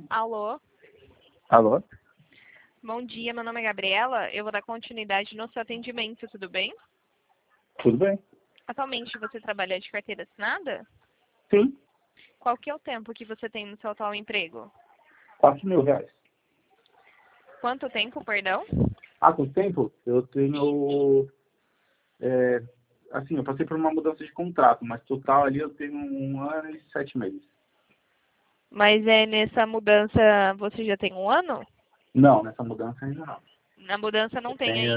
Alô? Alô? Bom dia, meu nome é Gabriela. Eu vou dar continuidade no seu atendimento, tudo bem? Tudo bem? Atualmente você trabalha de carteira assinada? Sim. Qual que é o tempo que você tem no seu atual emprego? R$ 4.000. Quanto tempo, perdão? Com tempo, eu tenho... assim, eu passei por uma mudança de contrato, mas total ali eu tenho 1 ano e 7 meses. Mas nessa mudança você já tem 1 ano? Não, nessa mudança ainda não. Na mudança Eu não tem tenho